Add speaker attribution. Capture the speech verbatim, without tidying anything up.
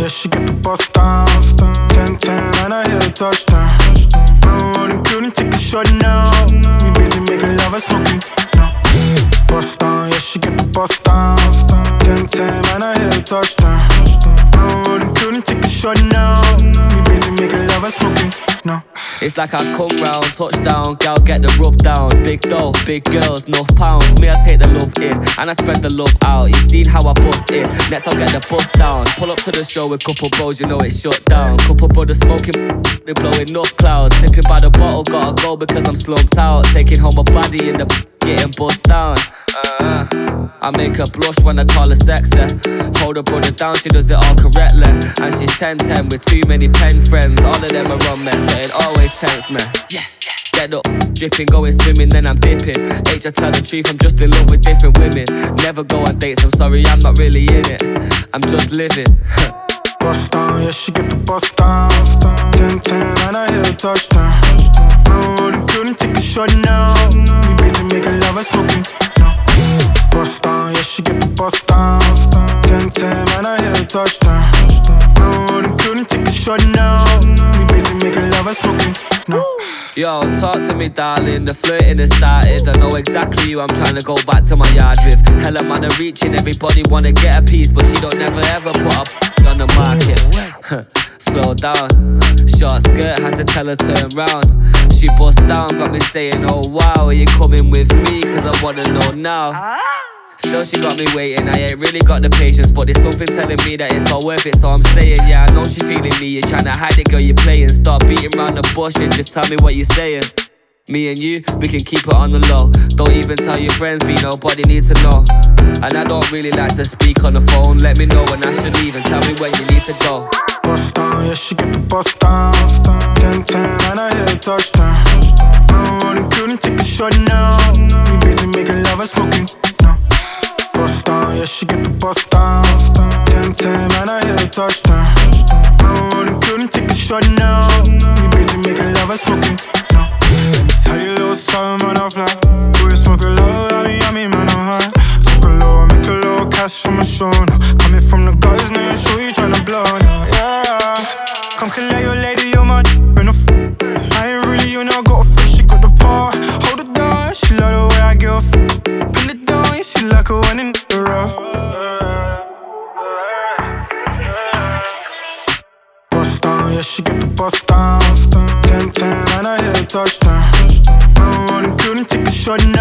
Speaker 1: yeah, she get the bus down. ten ten and I hear a touchdown. No, I couldn't take a shot now. We busy making love and smoking. No. Bust down, yeah, she get the bus down. ten ten and I hear a touchdown. No, I couldn't take a shot now. We busy making love and smoking. No.
Speaker 2: It's like I come round, touchdown, gal get the rub down. Big dough, big girls, enough pounds. Me, I take the love in, and I spread the love out. You seen how I bust in, next I'll get the bus down. Pull up to the show with couple bros, you know it shuts down. Couple brothers smoking, we blowing enough clouds. Sipping by the bottle, gotta go because I'm slumped out. Taking home a body in the getting bust down. Uh, I make her blush when I call her sexy. Hold her brother down, she does it all correctly. And she's ten ten with too many pen friends. All of them are on me, so it always tempts me. Yeah. Get up, dripping, going swimming, then I'm dipping. H, I tell the truth, I'm just in love with different women. Never go on dates, I'm sorry, I'm not really in it. I'm just living.
Speaker 1: Bust down, yeah, she get the bus down. ten ten and I hear a touchdown. No, I couldn't take a shot now. We busy making love and smoking. No. Bust down, yeah, she get the bus down. ten ten and I hear a touchdown. No, I couldn't take a shot now. We busy making love and smoking. No.
Speaker 2: Yo, talk to me, darling, the flirting has started. I know exactly who I'm trying to go back to my yard with. Hella man are reaching, everybody wanna get a piece, but she don't never ever put up on the market. Slow down, short skirt, had to tell her turn round. She bust down, got me saying, oh wow, are you coming with me? Cause I wanna know now. Still she got me waiting, I ain't really got the patience, but there's something telling me that it's all worth it, so I'm staying. Yeah, I know she feeling me, you're trying to hide it, girl, you're playing. Stop beating around the bush and just tell me what you're saying. Me and you, we can keep it on the low. Don't even tell your friends, be nobody need to know. And I don't really like to speak on the phone. Let me know when I should leave and tell me when you need to go.
Speaker 1: Bust down, yeah, she get the bus down. ten ten and I hear a touchdown. No, I couldn't take a shot now. We busy making love and smoking. No. Bust down, yeah, she get the bus down. ten ten and I hear a touchdown. No, I couldn't take a shot now. We busy making love and smoking. No. Let me tell you a little something when I fly. We smoke a low, yummy, yummy, man, I'm high. Took a low, make a little cash from my show now. Coming from the guys, now you sure you tryna blow now, yeah. Come collect your lady, your man, in a f. I ain't really, you know, got a fish, she got the paw. Hold it down, she love the way I give a f. Pin it down, yeah, she like a one in the rough. Bust down, yeah, she get the bus down. ten ten and I hear a touchdown. No, I couldn't take a shot